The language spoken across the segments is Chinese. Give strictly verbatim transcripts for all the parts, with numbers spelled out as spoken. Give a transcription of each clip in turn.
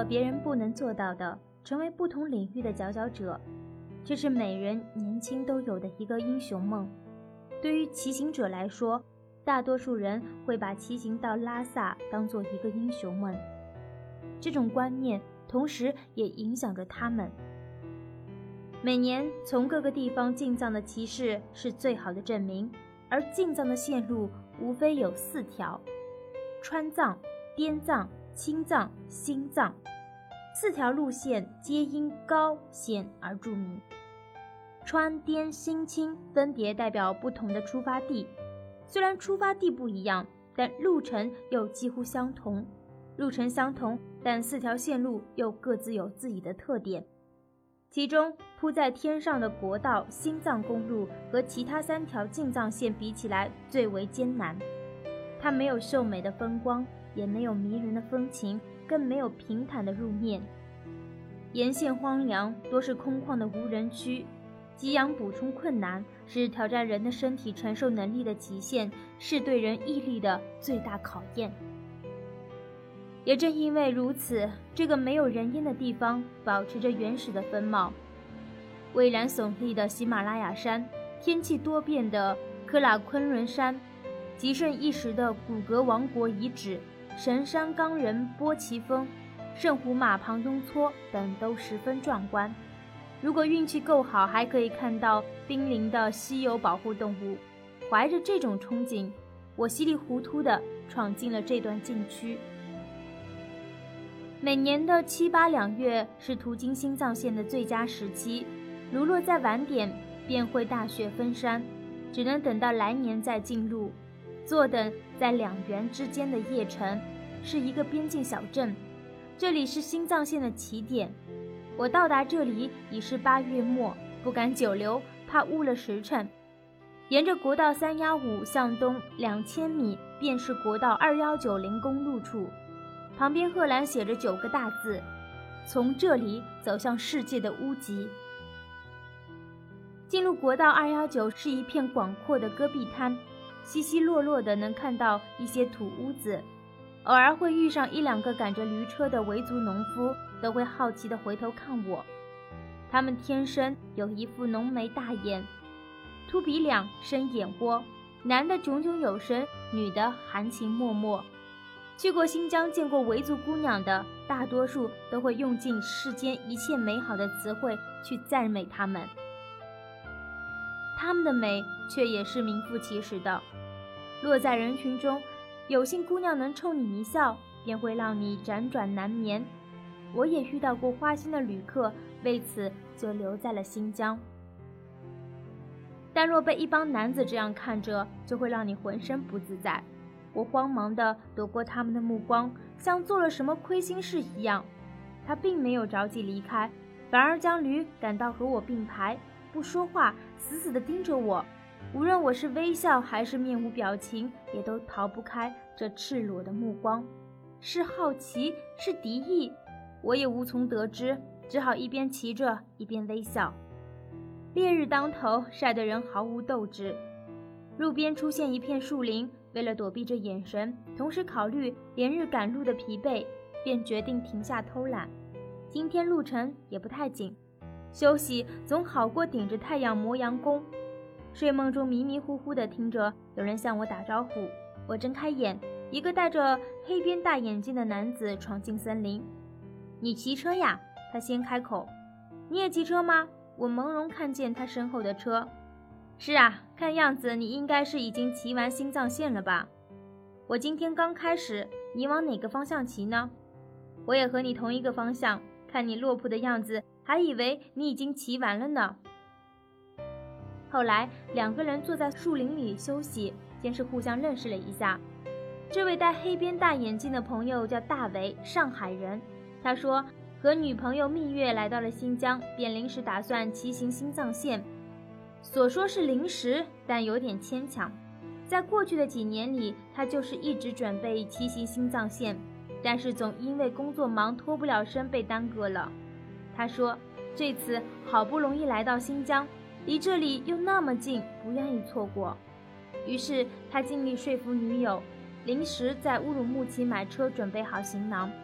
别人不能做到的，成为不同领域的佼佼者，这是每人年轻都有的一个英雄梦。对于骑行者来说，大多数人会把骑行到拉萨当做一个英雄梦，这种观念同时也影响着他们。每年从各个地方进藏的骑士是最好的证明，而进藏的线路无非有四条：川藏、滇藏、青藏、新藏。四条路线皆因高险而著名。川、滇、新、青分别代表不同的出发地，虽然出发地不一样，但路程又几乎相同。路程相同，但四条线路又各自有自己的特点。其中铺在天上的国道新藏公路和其他三条进藏线比起来最为艰难，它没有秀美的风光，也没有迷人的风情，更没有平坦的路面，沿线荒凉，多是空旷的无人区，给养补充困难，是挑战人的身体承受能力的极限，是对人毅力的最大考验。也正因为如此，这个没有人烟的地方保持着原始的风貌。巍然耸立的喜马拉雅山，天气多变的科拉昆仑山，极盛一时的古格王国遗址，神山冈仁波齐峰、圣湖马旁雍措等都十分壮观。如果运气够好，还可以看到濒临的稀有保护动物。怀着这种憧憬，我稀里糊涂地闯进了这段禁区。每年的七八两月是途经新藏线的最佳时期，如若再晚点，便会大雪封山，只能等到来年再进入。坐等在两原之间的叶城是一个边境小镇，这里是新藏线的起点。我到达这里已是八月末，不敢久留，怕误了时辰。沿着国道三一五向东两千米，便是国道二一九零公路处，旁边贺兰写着九个大字：从这里走向世界的屋脊。进入国道二一九是一片广阔的戈壁滩，稀稀落落的能看到一些土屋子，偶尔会遇上一两个赶着驴车的维族农夫，都会好奇地回头看我。他们天生有一副浓眉大眼，秃鼻梁，深眼窝，男的炯炯有神，女的含情脉脉。去过新疆见过维族姑娘的，大多数都会用尽世间一切美好的词汇去赞美她们，她们的美却也是名副其实的。落在人群中，有幸姑娘能冲你一笑，便会让你辗转难眠。我也遇到过花心的旅客，为此就留在了新疆。但若被一帮男子这样看着，就会让你浑身不自在。我慌忙地躲过他们的目光，像做了什么亏心事一样。他并没有着急离开，反而将驴赶到和我并排，不说话，死死地盯着我。无论我是微笑还是面无表情，也都逃不开这赤裸的目光。是好奇，是敌意，我也无从得知，只好一边骑着一边微笑。烈日当头，晒得人毫无斗志。路边出现一片树林，为了躲避这眼神，同时考虑连日赶路的疲惫，便决定停下偷懒。今天路程也不太紧，休息总好过顶着太阳磨洋工。睡梦中迷迷糊糊地听着有人向我打招呼，我睁开眼，一个戴着黑边大眼镜的男子闯进森林。你骑车呀？他先开口。你也骑车吗？我朦胧看见他身后的车。是啊，看样子你应该是已经骑完新藏线了吧？我今天刚开始，你往哪个方向骑呢？我也和你同一个方向，看你落魄的样子，还以为你已经骑完了呢。后来两个人坐在树林里休息，先是互相认识了一下。这位戴黑边大眼镜的朋友叫大为，上海人。他说和女朋友蜜月来到了新疆，便临时打算骑行新藏线。所说是临时，但有点牵强。在过去的几年里，他就是一直准备骑行新藏线，但是总因为工作忙脱不了身被耽搁了。他说这次好不容易来到新疆，离这里又那么近，不愿意错过。于是他尽力说服女友，临时在乌鲁木齐买车，准备好行囊。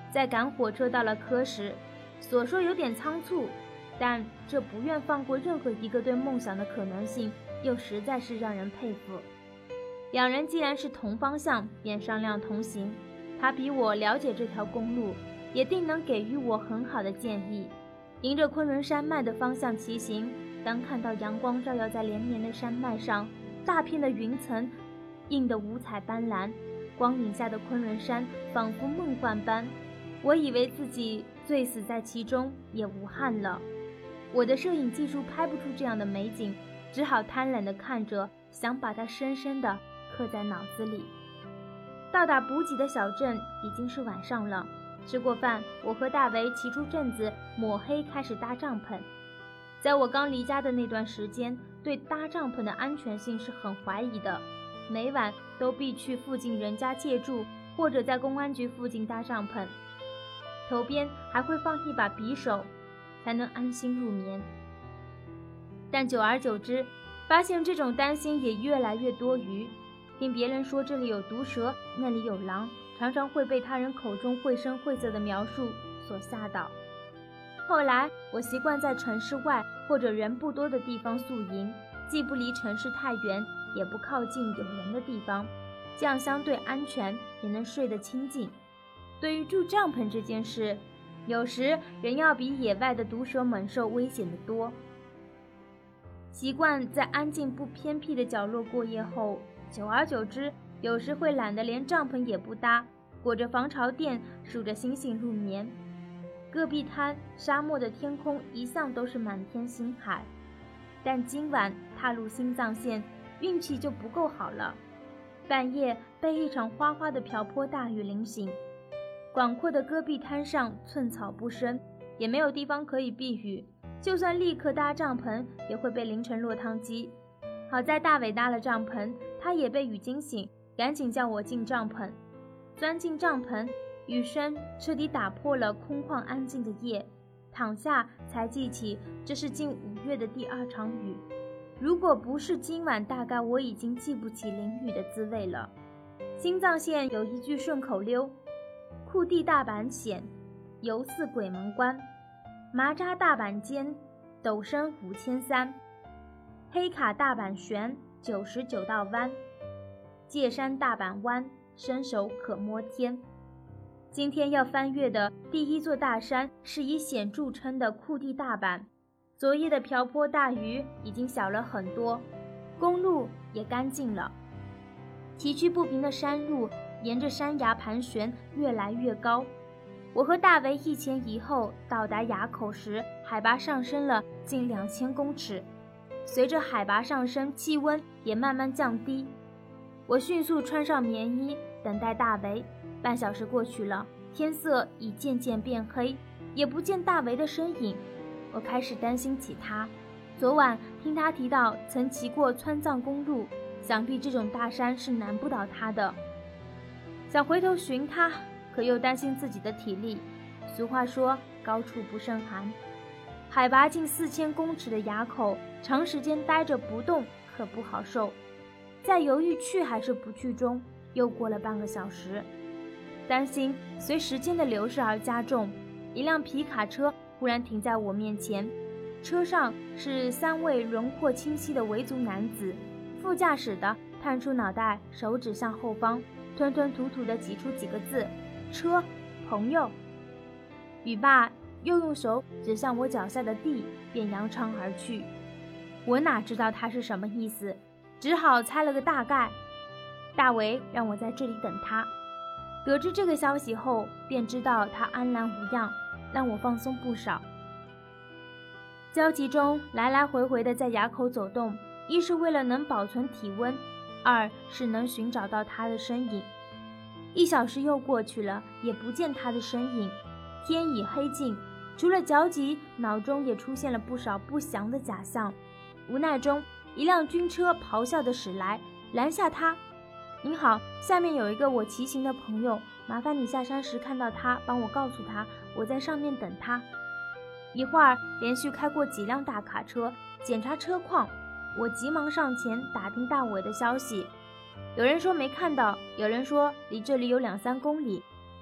在赶火车到了科时，所说有点仓促，但这不愿放过任何一个对梦想的可能性，又实在是让人佩服。两人既然是同方向，便商量同行。他比我了解这条公路，也定能给予我很好的建议。迎着昆仑山脉的方向骑行，当看到阳光照耀在连绵的山脉上，大片的云层映得五彩斑斓，光影下的昆仑山仿佛梦幻般，我以为自己醉死在其中，也无憾了。我的摄影技术拍不出这样的美景，只好贪婪地看着，想把它深深地刻在脑子里。到达补给的小镇已经是晚上了，吃过饭，我和大为骑出镇子，抹黑开始搭帐篷。在我刚离家的那段时间，对搭帐篷的安全性是很怀疑的，每晚都必去附近人家借住，或者在公安局附近搭帐篷，头边还会放一把匕首，才能安心入眠。但久而久之，发现这种担心也越来越多余。听别人说这里有毒蛇，那里有狼，常常会被他人口中绘声绘色的描述所吓倒。后来我习惯在城市外或者人不多的地方宿营，既不离城市太远，也不靠近有人的地方，这样相对安全，也能睡得清静。对于住帐篷这件事，有时人要比野外的毒蛇猛兽危险得多。习惯在安静不偏僻的角落过夜后，久而久之，有时会懒得连帐篷也不搭，裹着防潮垫，数着星星入眠。戈壁滩沙漠的天空一向都是满天星海，但今晚踏入新藏线，运气就不够好了。半夜被一场哗哗的瓢泼大雨淋醒，广阔的戈壁滩上寸草不生，也没有地方可以避雨，就算立刻搭帐篷，也会被淋成落汤鸡。好在大伟搭了帐篷，他也被雨惊醒，赶紧叫我进帐篷。钻进帐篷，雨声彻底打破了空旷安静的夜，躺下才记起这是近五月的第二场雨。如果不是今晚，大概我已经记不起淋雨的滋味了。新藏线有一句顺口溜：库地大阪险，犹似鬼门关；麻扎大阪尖，陡升五千三；黑卡大阪悬，九十九道弯；界山大阪湾，伸手可摸天。今天要翻越的第一座大山是以险著称的库地大阪。昨夜的瓢泼大雨已经小了很多，公路也干净了。崎岖不平的山路沿着山崖盘旋，越来越高。我和大为一前一后到达崖口时，海拔上升了近两千公尺。随着海拔上升，气温也慢慢降低。我迅速穿上棉衣，等待大为。半小时过去了，天色已渐渐变黑，也不见大为的身影。我开始担心起他。昨晚听他提到曾骑过川藏公路，想必这种大山是难不倒他的。想回头寻他，可又担心自己的体力。俗话说，高处不胜寒。海拔近四千公尺的崖口，长时间待着不动可不好受。在犹豫去还是不去中，又过了半个小时。担心随时间的流逝而加重，一辆皮卡车忽然停在我面前，车上是三位轮廓清晰的维族男子，副驾驶的探出脑袋，手指向后方，吞吞吐吐地挤出几个字：车，朋友。语罢，又用手指向我脚下的地，便扬长而去。我哪知道他是什么意思，只好猜了个大概。大为让我在这里等他。得知这个消息后，便知道他安然无恙，让我放松不少。焦急中来来回回地在崖口走动，一是为了能保存体温，二是能寻找到他的身影。一小时又过去了，也不见他的身影。天已黑尽，除了焦急，脑中也出现了不少不祥的假象。无奈中，一辆军车咆哮地驶来，拦下他。您好，下面有一个我骑行的朋友，麻烦你下山时看到他，帮我告诉他，我在上面等他。一会儿连续开过几辆大卡车，检查车况。我急忙上前打听大伟的消息，有人说没看到，有人说离这里有两三公里。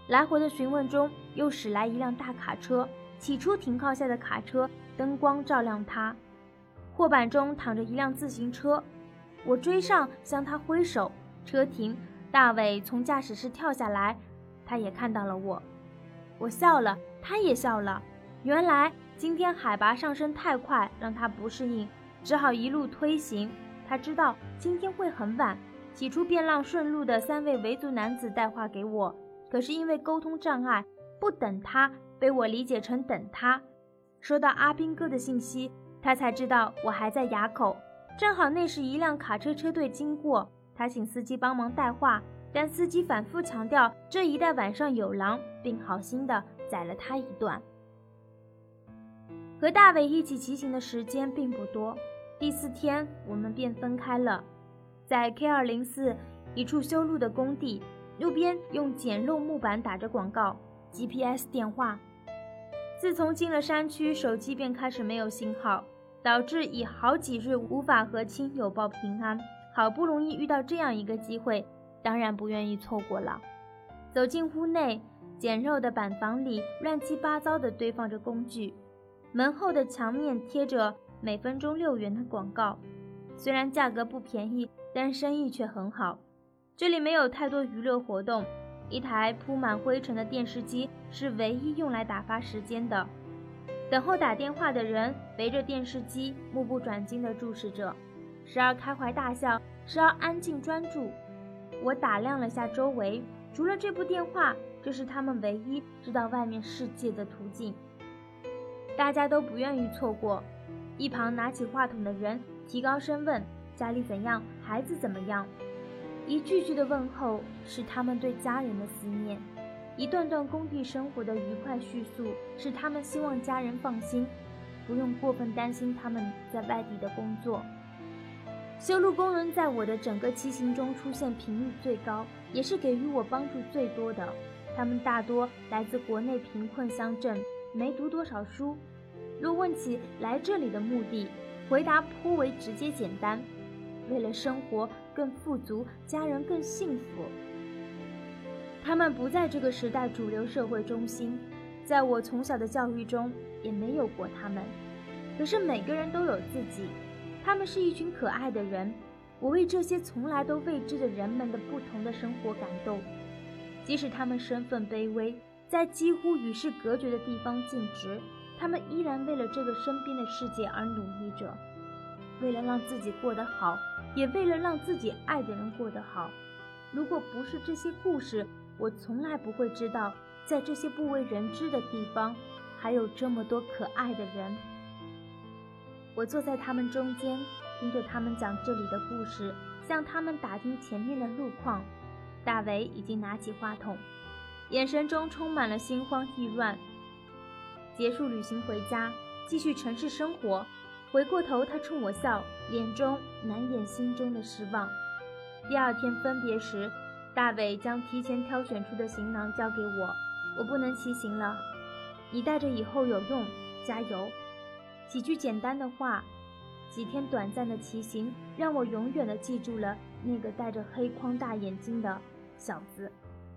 来回的询问中，又驶来一辆大卡车。起初停靠下的卡车灯光照亮它，货板中躺着一辆自行车。我追上向他挥手，车停，大伟从驾驶室跳下来，他也看到了我。我笑了，他也笑了。原来今天海拔上升太快，让他不适应，只好一路推行。他知道今天会很晚，起初便让顺路的三位维族男子带话给我，可是因为沟通障碍，不等他被我理解成等他。收到阿兵哥的信息，他才知道我还在垭口，正好那时一辆卡车车队经过，他请司机帮忙带话，但司机反复强调这一带晚上有狼，并好心地宰了他一段。和大伟一起骑行的时间并不多，第四天我们便分开了。在 K 二零四 一处修路的工地，路边用简陋木板打着广告 G P S 电话。自从进了山区，手机便开始没有信号，导致已好几日无法和亲友报平安。好不容易遇到这样一个机会，当然不愿意错过了。走进屋内，简陋的板房里乱七八糟地堆放着工具，门后的墙面贴着每分钟六元的广告，虽然价格不便宜，但生意却很好。这里没有太多娱乐活动，一台铺满灰尘的电视机是唯一用来打发时间的。等候打电话的人围着电视机目不转睛地注视着，时而开怀大笑，时而安静专注。我打量了下周围，除了这部电话，这是他们唯一知道外面世界的途径。大家都不愿意错过。一旁拿起话筒的人提高声问：家里怎样？孩子怎么样？一句句的问候是他们对家人的思念，一段段工地生活的愉快叙述是他们希望家人放心，不用过分担心他们在外地的工作。修路工人在我的整个骑行中出现频率最高，也是给予我帮助最多的。他们大多来自国内贫困乡镇，没读多少书。若问起来这里的目的，回答颇为直接简单：为了生活更富足，家人更幸福。他们不在这个时代主流社会中心，在我从小的教育中也没有过他们。可是每个人都有自己，他们是一群可爱的人。我为这些从来都未知的人们的不同的生活感动，即使他们身份卑微，在几乎与世隔绝的地方尽职，他们依然为了这个身边的世界而努力着，为了让自己过得好，也为了让自己爱的人过得好。如果不是这些故事，我从来不会知道，在这些不为人知的地方，还有这么多可爱的人。我坐在他们中间，听着他们讲这里的故事，向他们打听前面的路况。大伟已经拿起话筒，眼神中充满了心慌意乱。结束旅行回家，继续城市生活。回过头，他冲我笑，脸中难掩心中的失望。第二天分别时，大伟将提前挑选出的行囊交给我，我不能骑行了，你带着以后有用，加油。几句简单的话，几天短暂的骑行，让我永远地记住了那个戴着黑框大眼睛的小子。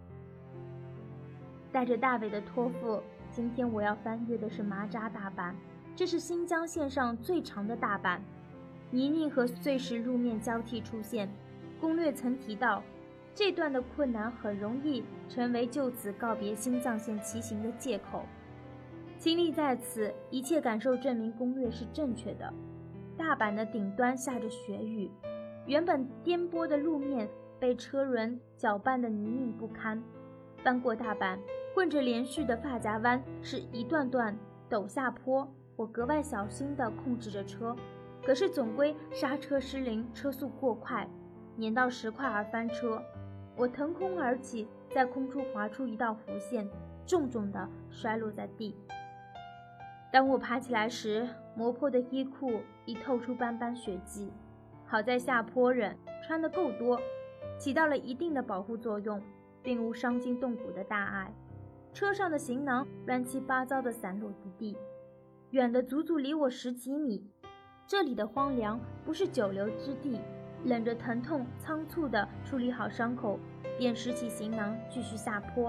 带着大伟的托付，今天我要翻越的是麻扎大板，这是新疆线上最长的大板，泥泞和碎石路面交替出现。攻略曾提到，这段的困难很容易成为就此告别新藏线骑行的借口。经历在此，一切感受证明攻略是正确的。大板的顶端下着雪雨，原本颠簸的路面被车轮搅拌的泥泞不堪。翻过大板，混着连续的发夹弯，是一段段陡下坡，我格外小心地控制着车，可是总归刹车失灵，车速过快，碾到石块而翻车。我腾空而起，在空中划出一道弧线，重重地摔落在地。当我爬起来时，磨破的衣裤已透出斑斑血迹，好在下坡人穿得够多，起到了一定的保护作用，并无伤筋动骨的大碍。车上的行囊乱七八糟地散落一地，远的足足离我十几米。这里的荒凉不是久留之地，忍着疼痛，仓促地处理好伤口，便拾起行囊继续下坡。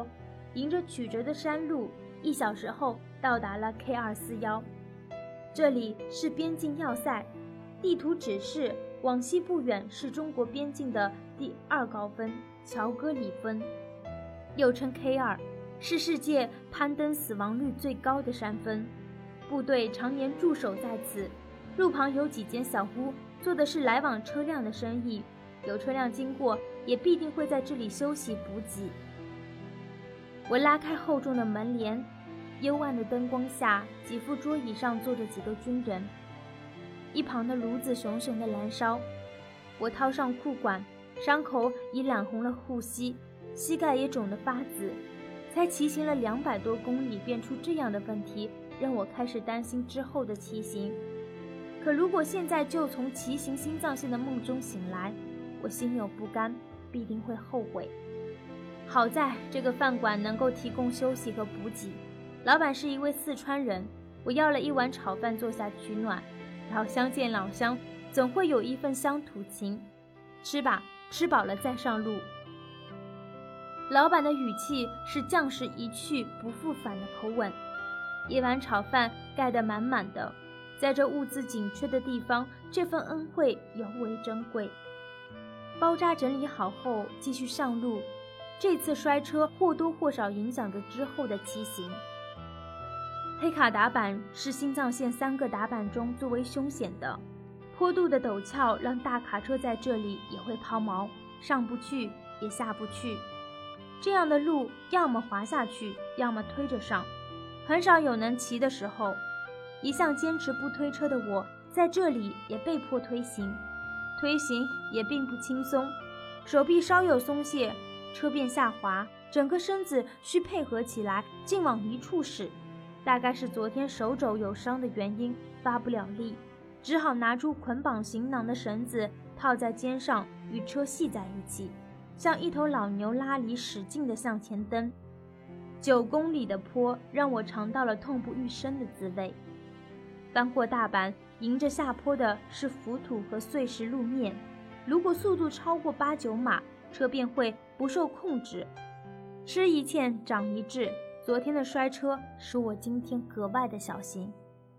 迎着曲折的山路，一小时后到达了 K 二四一。这里是边境要塞，地图指示往西不远是中国边境的第二高峰乔戈里峰，又称 K 二，是世界攀登死亡率最高的山峰。部队常年驻守在此，路旁有几间小屋，做的是来往车辆的生意，有车辆经过也必定会在这里休息补给。我拉开厚重的门帘，幽暗的灯光下，几副桌椅上坐着几个军人，一旁的炉子熊熊的燃烧。我掏上裤管，伤口已染红了护膝，膝盖也肿得发紫。才骑行了两百多公里便出这样的问题，让我开始担心之后的骑行。可如果现在就从骑行新藏线的梦中醒来，我心有不甘，必定会后悔。好在这个饭馆能够提供休息和补给，老板是一位四川人。我要了一碗炒饭坐下取暖，老乡见老乡，总会有一份乡土情。吃吧，吃饱了再上路。老板的语气是将士一去不复返的口吻。一碗炒饭盖得满满的，在这物资紧缺的地方，这份恩惠尤为珍贵。包扎整理好后继续上路，这次摔车或多或少影响着之后的骑行。黑卡达坂是新藏线三个达坂中最为凶险的，坡度的陡峭让大卡车在这里也会抛锚，上不去也下不去。这样的路要么滑下去，要么推着上，很少有能骑的时候。一向坚持不推车的我，在这里也被迫推行，推行也并不轻松，手臂稍有松懈，车便下滑，整个身子需配合起来，尽往一处使。大概是昨天手肘有伤的原因，发不了力，只好拿出捆绑行囊的绳子套在肩上，与车系在一起，像一头老牛拉犁使劲地向前蹬。九公里的坡让我尝到了痛不欲生的滋味。翻过大阪，迎着下坡的是浮土和碎石路面，如果速度超过八九码，车便会不受控制。吃一堑长一智，昨天的摔车使我今天格外的小心。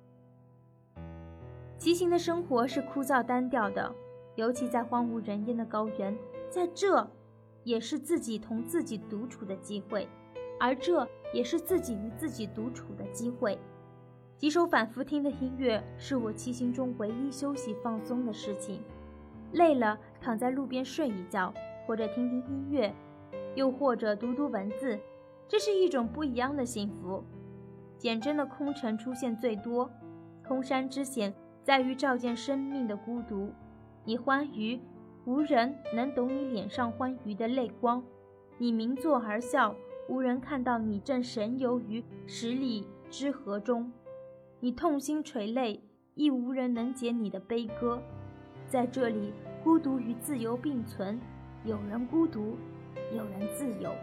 骑行的生活是枯燥单调的，尤其在荒无人烟的高原，在这也是自己同自己独处的机会，而这也是自己与自己独处的机会。几首反复听的音乐是我骑行中唯一休息放松的事情。累了躺在路边睡一觉，或者听听音乐，又或者读读文字，这是一种不一样的幸福。简真的空城出现最多，空山之险在于照见生命的孤独。你欢愉，无人能懂你脸上欢愉的泪光；你鸣作而笑，无人看到你正神游于十里之河中。你痛心垂泪，亦无人能解你的悲歌。在这里，孤独与自由并存，有人孤独，有人自由。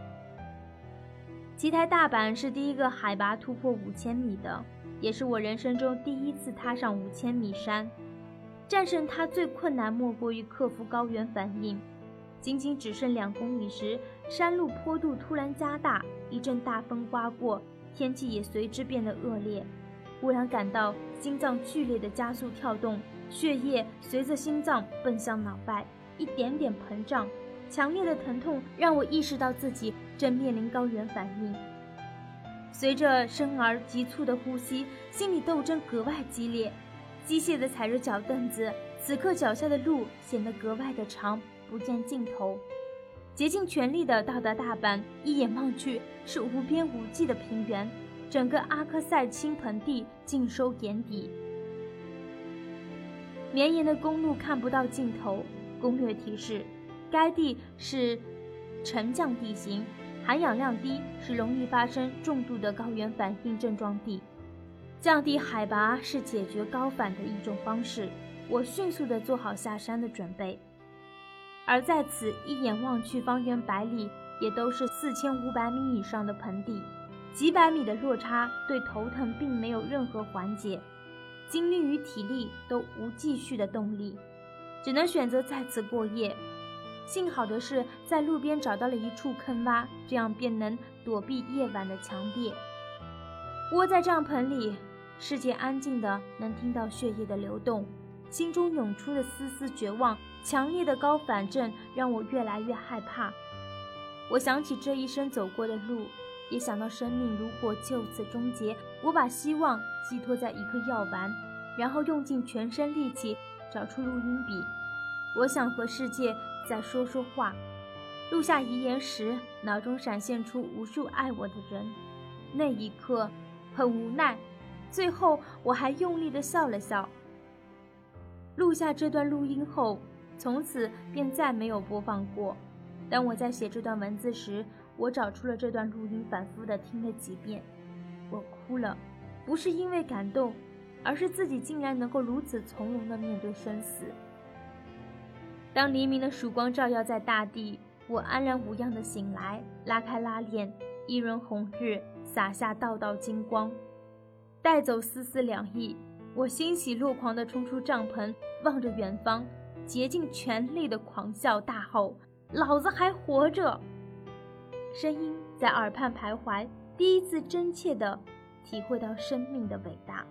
奇台大阪是第一个海拔突破五千米的，也是我人生中第一次踏上五千米山。战胜它最困难莫过于克服高原反应。仅仅只剩两公里时，山路坡度突然加大，一阵大风刮过，天气也随之变得恶劣。忽然感到心脏剧烈的加速跳动，血液随着心脏奔向脑袋，一点点膨胀。强烈的疼痛让我意识到自己正面临高原反应。随着深而急促的呼吸，心理斗争格外激烈，机械地踩着脚凳子，此刻脚下的路显得格外的长，不见尽头。竭尽全力地到达大阪，一眼望去是无边无际的平原，整个阿克塞青盆地尽收眼底。绵延的公路看不到尽头。攻略提示：该地是沉降地形，含氧量低，是容易发生重度的高原反应症状地。降低海拔是解决高反的一种方式。我迅速地做好下山的准备。而在此一眼望去，方圆百里也都是四千五百米以上的盆地，几百米的落差对头疼并没有任何缓解，精力与体力都无继续的动力，只能选择在此过夜。 幸好的是，在路边找到了一处坑洼，这样便能躲避夜晚的强烈。窝在帐篷里，世界安静的能听到血液的流动，心中涌出的丝丝绝望，强烈的高反症让我越来越害怕。我想起这一生走过的路，也想到生命如果就此终结，我把希望寄托在一颗药丸，然后用尽全身力气找出录音笔。我想和世界再说说话。录下遗言时，脑中闪现出无数爱我的人。那一刻很无奈，最后我还用力地笑了笑。录下这段录音后，从此便再没有播放过。当我在写这段文字时，我找出了这段录音，反复地听了几遍。我哭了，不是因为感动，而是自己竟然能够如此从容地面对生死。当黎明的曙光照耀在大地，我安然无恙地醒来，拉开拉链，一轮红日洒下道道金光，带走丝丝凉意。我欣喜若狂地冲出帐篷，望着远方，竭尽全力地狂笑大吼：老子还活着！声音在耳畔徘徊，第一次真切地体会到生命的伟大。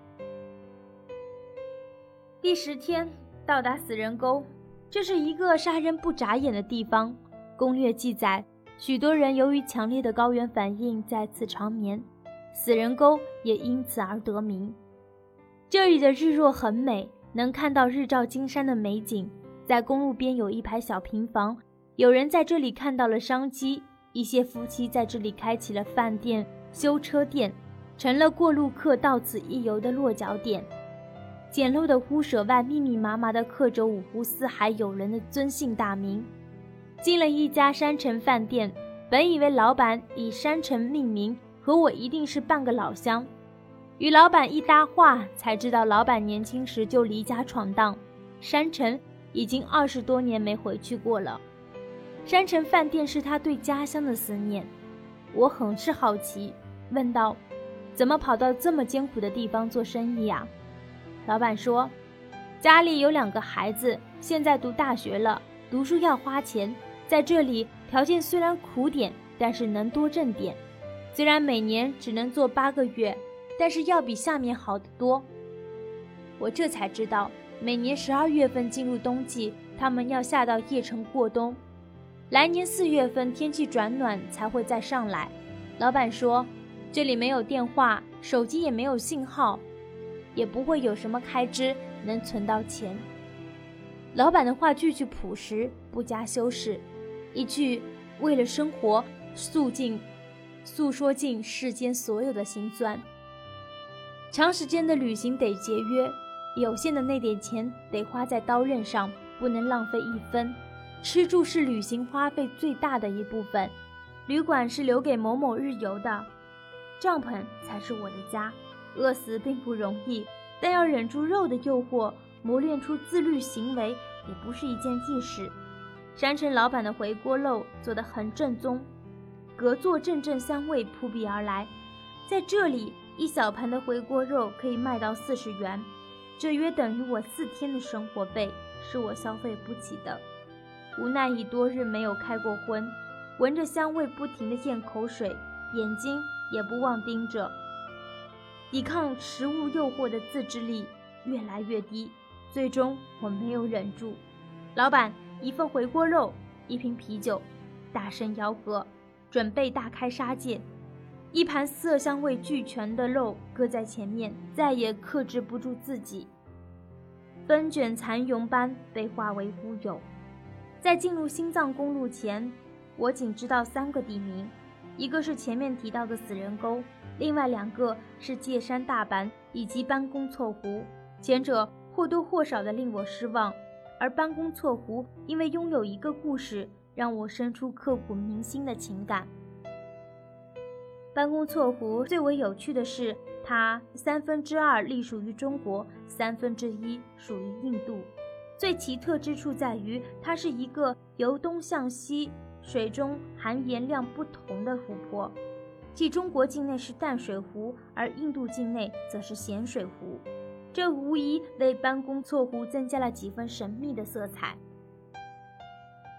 第十天到达死人沟，这是一个杀人不眨眼的地方。攻略记载，许多人由于强烈的高原反应在此长眠，死人沟也因此而得名。这里的日落很美，能看到日照金山的美景。在公路边有一排小平房，有人在这里看到了商机，一些夫妻在这里开启了饭店、修车店，成了过路客到此一游的落脚点。简陋的屋舍外密密麻麻地刻着五湖四海友人的尊姓大名。进了一家山城饭店，本以为老板以山城命名，和我一定是半个老乡。与老板一搭话，才知道老板年轻时就离家闯荡，山城已经二十多年没回去过了。山城饭店是他对家乡的思念。我很是好奇，问道：怎么跑到这么艰苦的地方做生意啊？老板说，家里有两个孩子，现在读大学了，读书要花钱，在这里条件虽然苦点，但是能多挣点。虽然每年只能做八个月，但是要比下面好得多。我这才知道，每年十二月份进入冬季，他们要下到邺城过冬，来年四月份天气转暖才会再上来。老板说，这里没有电话，手机也没有信号，也不会有什么开支能存到钱。老板的话句句朴实，不加修饰，一句为了生活诉尽诉说尽世间所有的辛酸。长时间的旅行得节约，有限的那点钱得花在刀刃上，不能浪费一分。吃住是旅行花费最大的一部分，旅馆是留给某某日游的，帐篷才是我的家。饿死并不容易，但要忍住肉的诱惑，磨练出自律行为，也不是一件易事。山城老板的回锅肉做得很正宗，隔座阵阵香味扑鼻而来。在这里，一小盘的回锅肉可以卖到四十元，这约等于我四天的生活费，是我消费不起的。无奈已多日没有开过荤，闻着香味不停地咽口水，眼睛也不忘盯着。抵抗食物诱惑的自制力越来越低，最终我没有忍住。老板，一份回锅肉，一瓶啤酒，大声吆喝，准备大开杀戒。一盘色香味俱全的肉搁在前面，再也克制不住自己，风卷残云般被化为乌有。在进入新藏公路前，我仅知道三个地名，一个是前面提到的死人沟，另外两个是界山大坂以及班公错湖。前者或多或少地令我失望，而班公错湖因为拥有一个故事，让我生出刻骨铭心的情感。班公错湖最为有趣的是，它三分之二隶属于中国，三分之一属于印度。最奇特之处在于，它是一个由东向西水中含盐量不同的湖泊，即中国境内是淡水湖，而印度境内则是咸水湖。这无疑为班公错湖增加了几分神秘的色彩。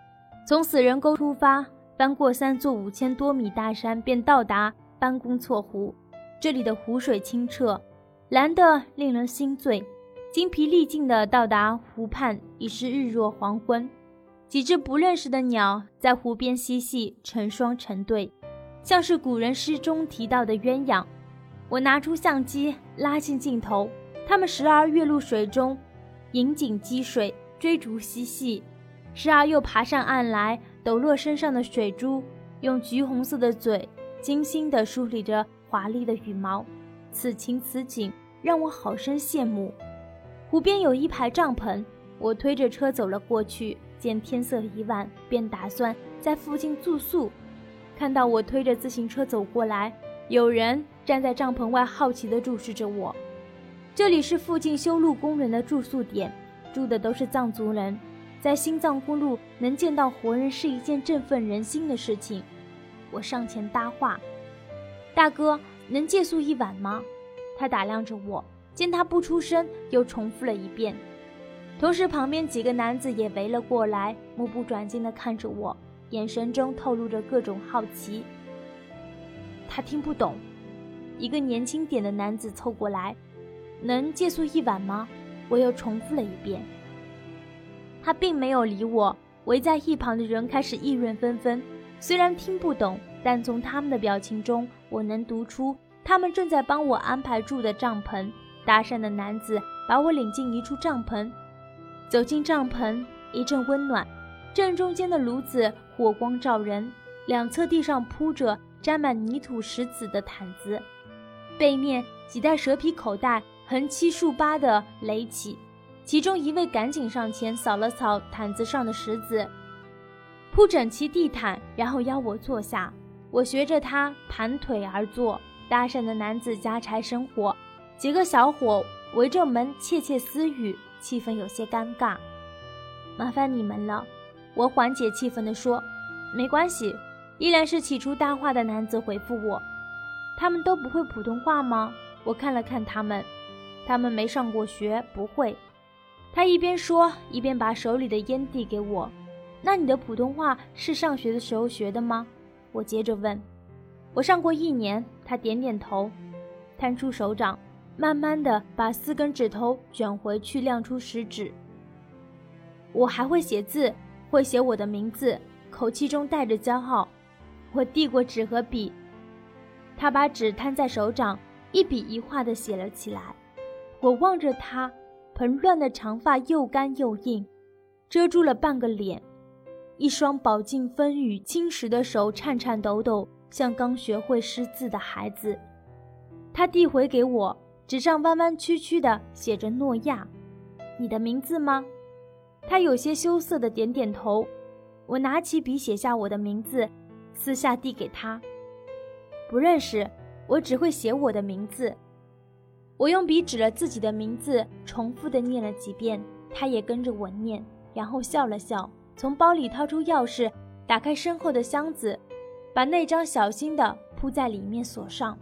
从死人沟出发，翻过三座五千多米大山，便到达班公错湖。这里的湖水清澈，蓝得令人心醉。精疲力尽地到达湖畔，已是日落黄昏。几只不认识的鸟在湖边嬉戏，成双成对，像是古人诗中提到的鸳鸯。我拿出相机，拉近镜头，它们时而跃入水中，引颈击水，追逐嬉戏，时而又爬上岸来，抖落身上的水珠，用橘红色的嘴精心地梳理着华丽的羽毛。此情此景让我好生羡慕。湖边有一排帐篷，我推着车走了过去，见天色已晚，便打算在附近住宿。看到我推着自行车走过来，有人站在帐篷外好奇地注视着我。这里是附近修路工人的住宿点，住的都是藏族人。在新藏公路能见到活人是一件振奋人心的事情。我上前搭话：大哥，能借宿一晚吗？他打量着我，见他不出声，又重复了一遍。同时旁边几个男子也围了过来，目不转睛地看着我，眼神中透露着各种好奇。他听不懂。一个年轻点的男子凑过来：能借宿一晚吗？我又重复了一遍。他并没有理我，围在一旁的人开始议论纷纷。虽然听不懂，但从他们的表情中，我能读出他们正在帮我安排住的帐篷。搭讪的男子把我领进一处帐篷，走进帐篷，一阵温暖，正中间的炉子火光照人，两侧地上铺着沾满泥土石子的毯子，背面几袋蛇皮口袋横七竖八地垒起。其中一位赶紧上前扫了扫毯子上的石子，铺整齐地毯，然后邀我坐下。我学着他盘腿而坐。搭讪的男子夹柴生火，几个小伙围着门窃窃私语，气氛有些尴尬。麻烦你们了，我缓解气氛地说。没关系，依然是起初搭话的男子回复我。他们都不会普通话吗？我看了看他们，他们没上过学，不会。他一边说，一边把手里的烟递给我。那你的普通话是上学的时候学的吗？我接着问。我上过一年，他点点头，摊出手掌，慢慢地把四根指头卷回去，亮出食指。我还会写字，会写我的名字，口气中带着骄傲。我递过纸和笔，他把纸摊在手掌，一笔一画地写了起来。我望着他，蓬乱的长发又干又硬，遮住了半个脸，一双饱经风雨侵蚀的手颤颤抖抖，像刚学会识字的孩子。他递回给我，纸上弯弯曲曲的写着诺亚。你的名字吗？他有些羞涩的点点头。我拿起笔写下我的名字，私下递给他。不认识，我只会写我的名字。我用笔指了自己的名字，重复地念了几遍，他也跟着我念，然后笑了笑，从包里掏出钥匙，打开身后的箱子，把那张小心地铺在里面锁上。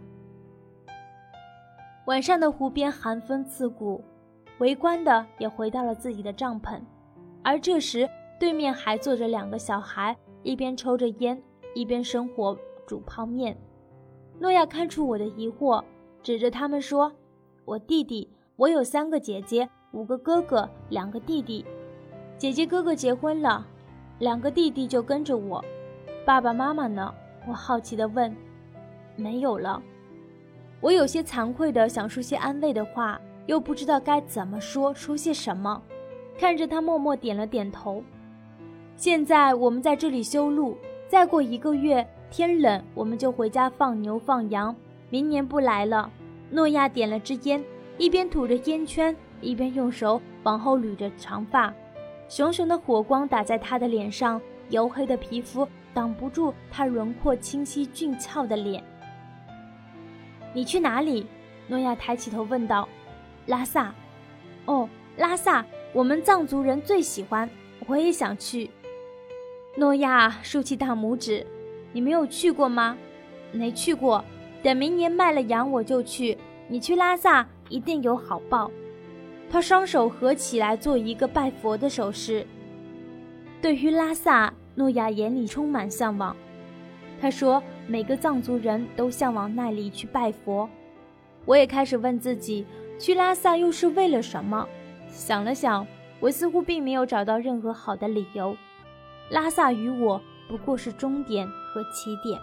晚上的湖边寒风刺骨，围观的也回到了自己的帐篷，而这时对面还坐着两个小孩，一边抽着烟，一边生火煮泡面。诺亚看出我的疑惑，指着他们说：我弟弟，我有三个姐姐，五个哥哥，两个弟弟。姐姐哥哥结婚了，两个弟弟就跟着我。爸爸妈妈呢？我好奇地问。没有了。我有些惭愧地想说些安慰的话，又不知道该怎么说，说些什么。看着他默默点了点头。现在我们在这里修路，再过一个月，天冷我们就回家放牛放羊，明年不来了。诺亚点了支烟，一边吐着烟圈，一边用手往后捋着长发。熊熊的火光打在他的脸上，黝黑的皮肤挡不住他轮廓清晰俊俏的脸。你去哪里？诺亚抬起头问道。拉萨。哦，拉萨，我们藏族人最喜欢，我也想去。诺亚竖起大拇指。你没有去过吗？没去过，等明年卖了羊我就去。你去拉萨一定有好报。他双手合起来做一个拜佛的手势。对于拉萨， 诺亚眼里充满向往。他说每个藏族人都向往那里去拜佛。我也开始问自己，去拉萨又是为了什么？想了想，我似乎并没有找到任何好的理由。拉萨与我不过是终点和起点。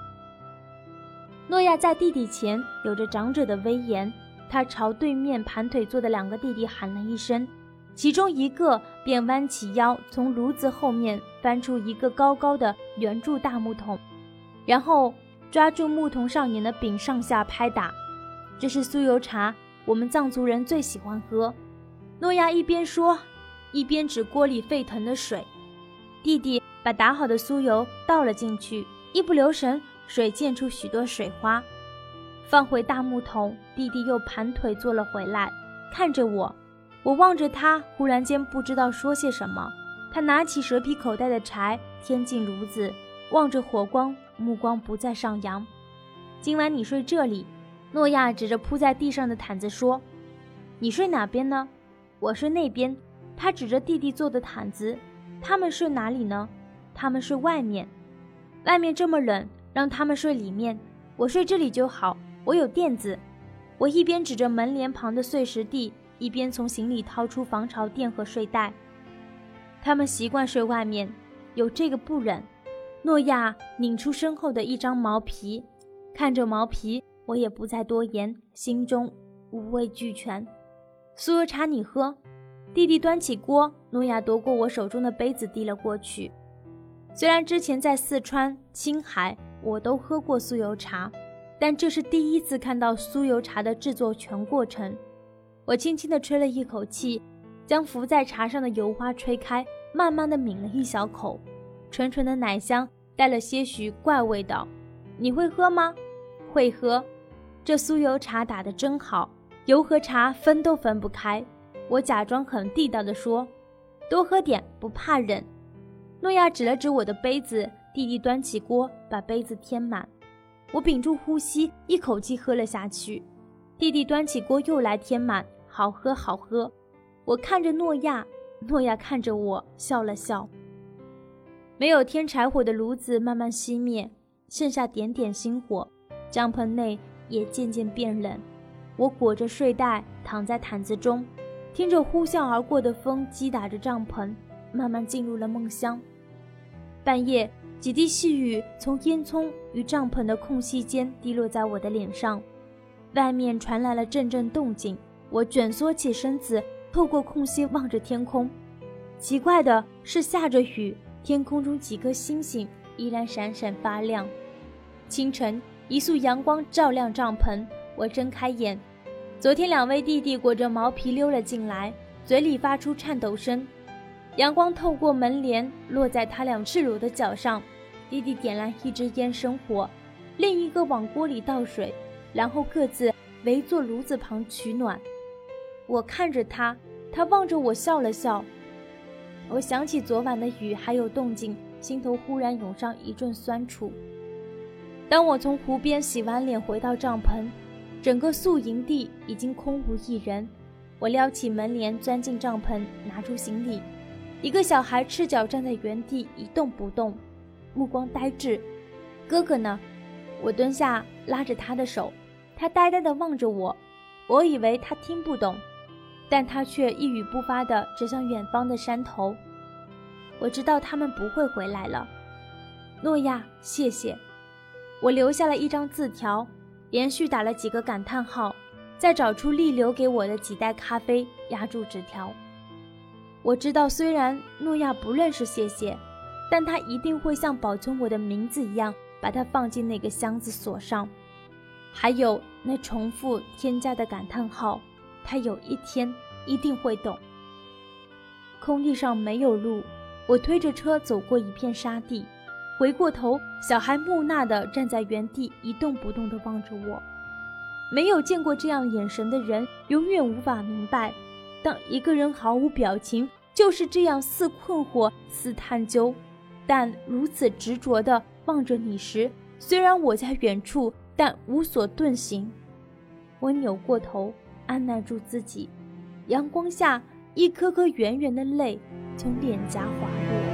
诺亚在弟弟前有着长者的威严，他朝对面盘腿坐的两个弟弟喊了一声，其中一个便弯起腰，从炉子后面翻出一个高高的圆柱大木桶，然后抓住木桶上沿的柄上下拍打。这是酥油茶，我们藏族人最喜欢喝。诺亚一边说，一边指锅里沸腾的水。弟弟把打好的酥油倒了进去，一不留神，水溅出许多水花。放回大木桶，弟弟又盘腿坐了回来，看着我。我望着他，忽然间不知道说些什么。他拿起蛇皮口袋的柴，添进炉子，望着火光，目光不再上扬。今晚你睡这里。诺亚指着铺在地上的毯子说，你睡哪边呢？我睡那边。他指着弟弟做的毯子，他们睡哪里呢？他们睡外面。外面这么冷，让他们睡里面，我睡这里就好，我有垫子。我一边指着门帘旁的碎石地，一边从行李掏出防潮垫和睡袋。他们习惯睡外面，有这个不忍。诺亚拧出身后的一张毛皮，看着毛皮，我也不再多言，心中五味俱全。酥油茶你喝。弟弟端起锅，诺亚夺过我手中的杯子递了过去。虽然之前在四川、青海我都喝过酥油茶，但这是第一次看到酥油茶的制作全过程。我轻轻地吹了一口气，将浮在茶上的油花吹开，慢慢地抿了一小口，纯纯的奶香带了些许怪味道。你会喝吗？会喝。这酥油茶打得真好，油和茶分都分不开。我假装很地道地说，多喝点，不怕冷。诺亚指了指我的杯子，弟弟端起锅，把杯子添满。我屏住呼吸，一口气喝了下去。弟弟端起锅又来添满，好喝好喝。我看着诺亚，诺亚看着我，笑了笑。没有添柴火的炉子慢慢熄灭，剩下点点星火，帐篷内也渐渐变冷。我裹着睡袋躺在毯子中，听着呼啸而过的风击打着帐篷，慢慢进入了梦乡。半夜，几滴细雨从烟囱与帐篷的空隙间滴落在我的脸上，外面传来了阵阵动静。我蜷缩起身子，透过空隙望着天空。奇怪的是，下着雨，天空中几颗星星依然闪闪发亮。清晨，一束阳光照亮帐篷，我睁开眼，昨天两位弟弟裹着毛皮溜了进来，嘴里发出颤抖声。阳光透过门帘落在他俩赤裸的脚上，弟弟点燃一支烟生火，另一个往锅里倒水，然后各自围坐炉子旁取暖。我看着他，他望着我笑了笑。我想起昨晚的雨还有动静，心头忽然涌上一阵酸楚。当我从湖边洗完脸回到帐篷，整个宿营地已经空无一人。我撩起门帘钻进帐篷，拿出行李。一个小孩赤脚站在原地一动不动，目光呆滞。哥哥呢？我蹲下拉着他的手，他呆呆地望着我。我以为他听不懂，但他却一语不发地指向远方的山头。我知道他们不会回来了。诺亚，谢谢。我留下了一张字条，连续打了几个感叹号，再找出力留给我的几袋咖啡，压住纸条。我知道虽然诺亚不认识谢谢，但他一定会像保存我的名字一样，把它放进那个箱子锁上。还有那重复添加的感叹号，他有一天一定会懂。空地上没有路，我推着车走过一片沙地，回过头，小孩木讷地站在原地，一动不动地望着我。没有见过这样眼神的人，永远无法明白，当一个人毫无表情，就是这样似困惑似探究，但如此执着地望着你时，虽然我在远处，但无所遁形。我扭过头，按捺住自己，阳光下一颗颗圆圆的泪从脸颊滑落。